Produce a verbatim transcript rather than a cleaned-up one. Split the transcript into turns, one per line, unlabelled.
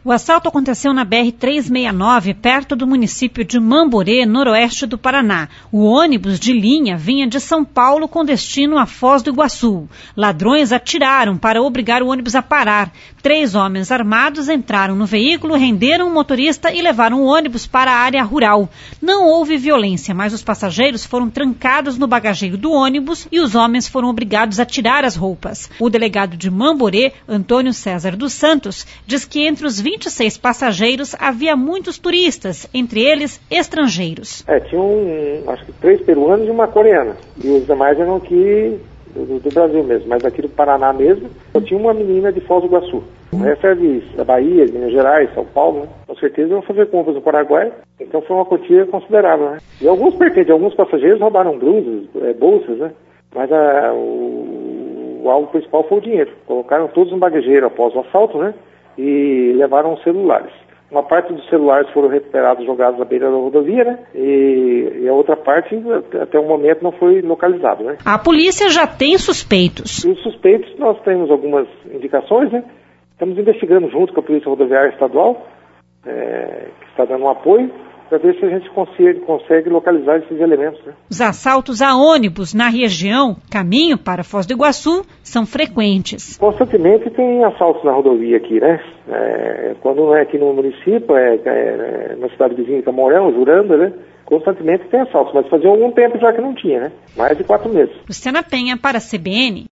O assalto aconteceu na B R trezentos e sessenta e nove, perto do município de Mamborê, noroeste do Paraná. O ônibus de linha vinha de São Paulo com destino a Foz do Iguaçu. Ladrões atiraram para obrigar o ônibus a parar. Três homens armados entraram no veículo, renderam o motorista e levaram o ônibus para a área rural. Não houve violência, mas os passageiros foram trancados no bagageiro do ônibus e os homens foram obrigados a tirar as roupas. O delegado de Mamborê, Antônio César dos Santos, diz que entre os vinte e seis passageiros havia muitos turistas, entre eles estrangeiros.
É, tinha um, acho que três peruanos e uma coreana. E os demais eram aqui do, do Brasil mesmo, mas aqui do Paraná mesmo, só tinha uma menina de Foz do Iguaçu. O resto é de, da Bahia, de Minas Gerais, São Paulo, né? Com certeza iam fazer compras no Paraguai, então foi uma quantia considerável, né? E alguns pertencentes, alguns passageiros roubaram blusas, é, bolsas, né? Mas a, o, o alvo principal foi o dinheiro. Colocaram todos no bagageiro após o assalto, né? E levaram os celulares. Uma parte dos celulares foram recuperados, jogados à beira da rodovia, né? E, e a outra parte, até o momento, não foi localizado, né?
A polícia já tem suspeitos.
E os suspeitos, nós temos algumas indicações, né? Estamos investigando junto com a Polícia Rodoviária Estadual, é, que está dando um apoio, para ver se a gente consegue, consegue localizar esses elementos, né?
Os assaltos a ônibus na região, caminho para Foz do Iguaçu, são frequentes.
Constantemente tem assaltos na rodovia aqui, né? É, quando não é aqui no município, é, é na cidade vizinha de Camorão, Juranda, né? Constantemente tem assaltos, mas fazia algum tempo já que não tinha, né? Mais de quatro meses.
Luciana Penha para a C B N.